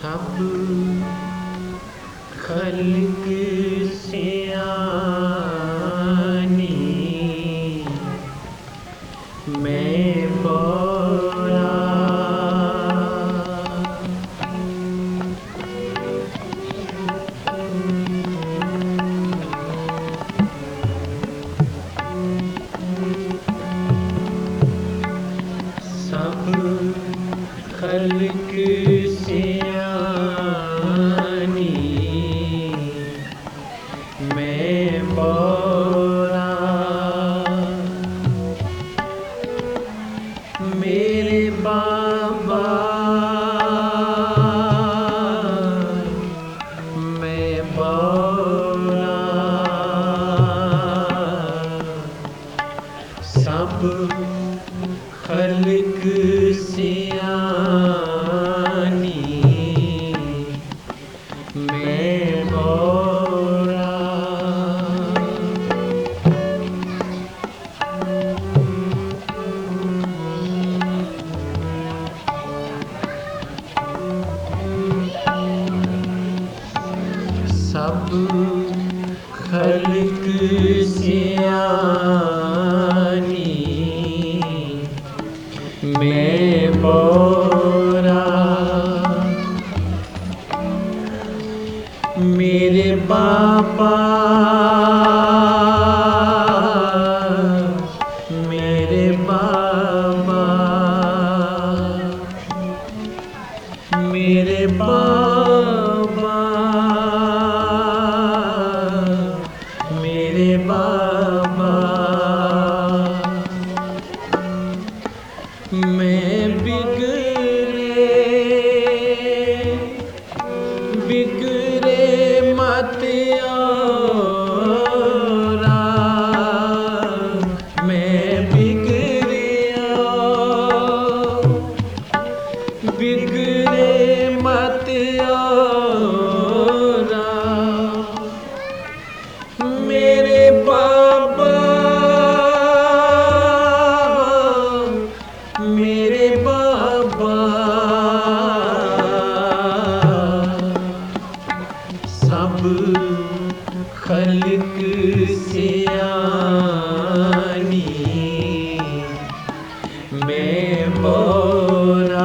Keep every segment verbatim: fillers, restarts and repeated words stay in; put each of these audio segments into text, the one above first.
सब खल्क सियानी मैं बोरा सब खल्क सियानी मैं बोरा मेरे बाबा मैं बोरा सब खल्क सियानी मैं बोरा सब खल्क सियानी मैं बोरा मेरे बाबा मेरे बाबा मेरे बाबा मेरे बाबा मैं बिगड़े बिगड़े मत औरा मैं बिगड़िया बिगड़े मत औरा मेरे बाबा मेरे बाबा सब खल्क सियानी मैं बोरा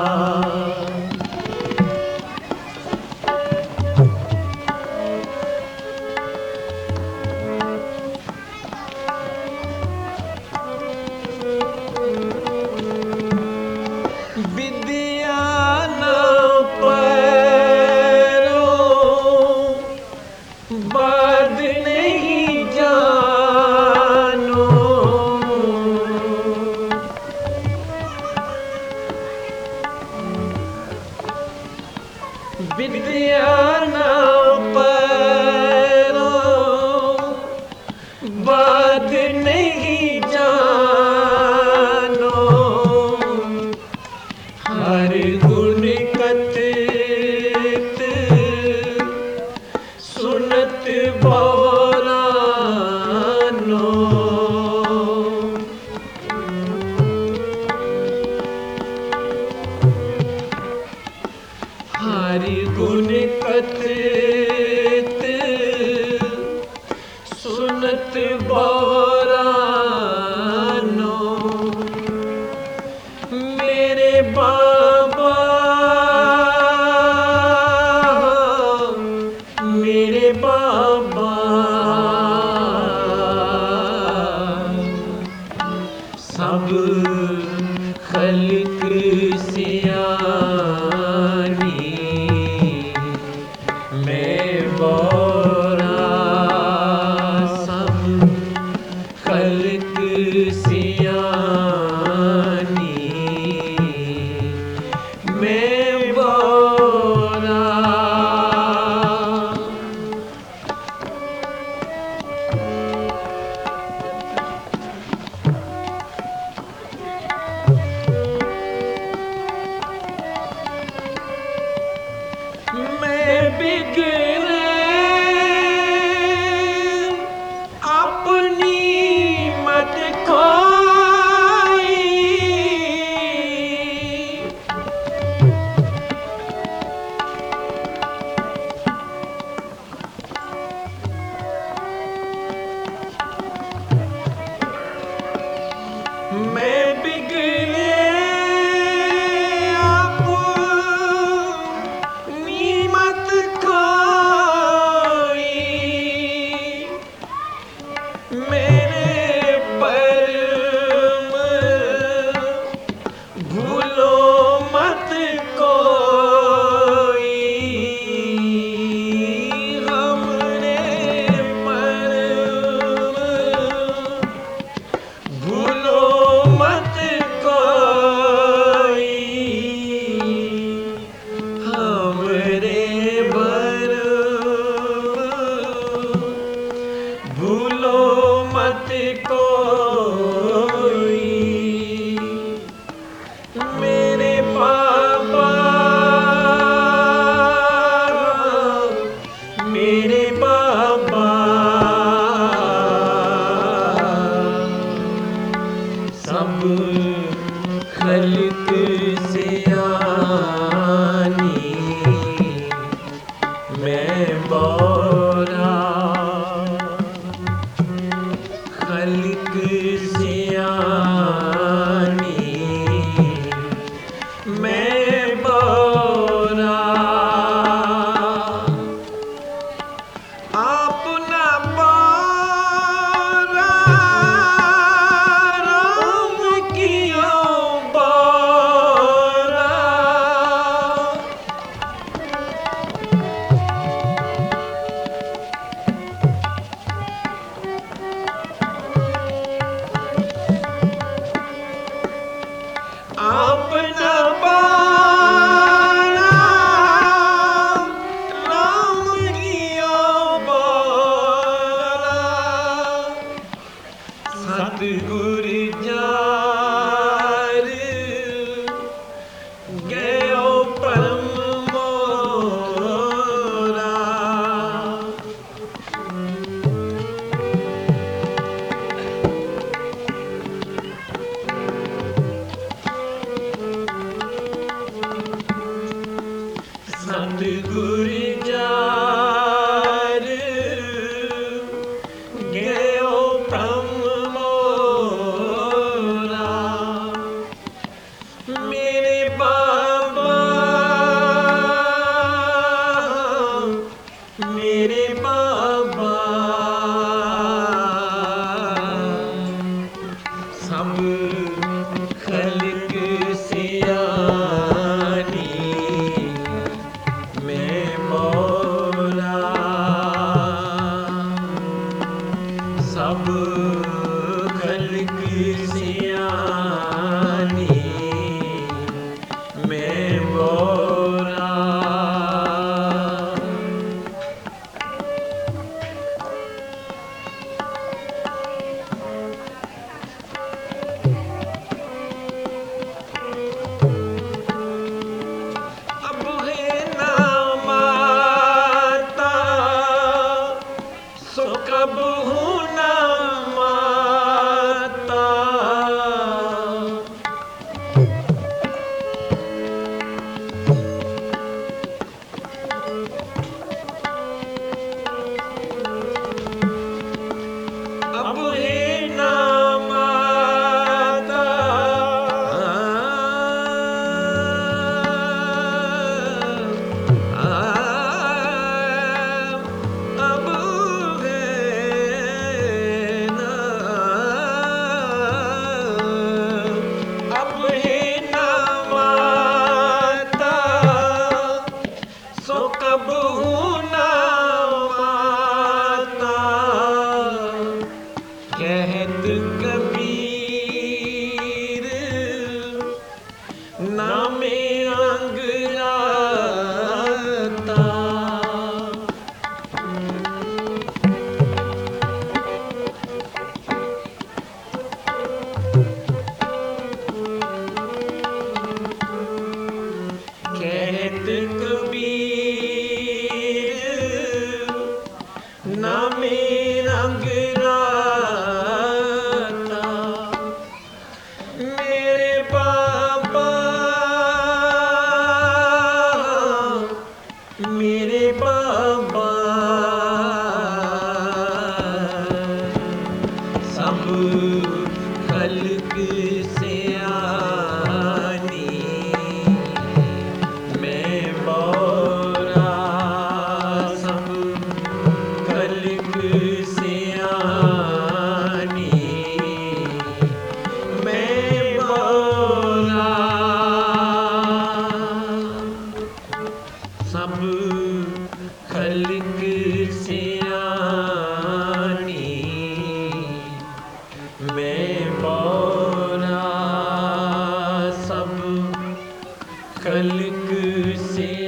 विद्या न पैरों बाद नहीं जानो विद्या न पैरों बाद नहीं जानो हर गुण कथित सुनत बोरानो हर गुण कथित सुनत बोरानो मेरे बाबा मेरे बाबा सब खल्क सियानी मैं बोरा सब खल्क सियानी मैं बोरा मेरे बाबा मेरे बाबा सब खल्क से आनी मैं बोरा खल्क से आनी मैं बोरा अपना बोरा राम किया बोरा अपना बोरा राम किया बोरा सतगुर जार गयो परम मोरा सतगुर जार गयो परम मोरा मेरे बाबा मेरे बाबा सब खल्क से आनी मैं बोरा सब खल्क से आनी मैं बोरा अब है ना माता सो कब हूँ ना माता अब है ना माता अब है ना अब है ना माता सो कब हूँ ना माता कहत कबीर नामे अंगराता कहत कबीर नामे अंगराता मेरे बाबा मेरे बाबा सब खल्क से आनी मैं बोरा सब खल्क से आनी मैं बोरा सब खल्क से आनी मैं बोरा सब खल्क से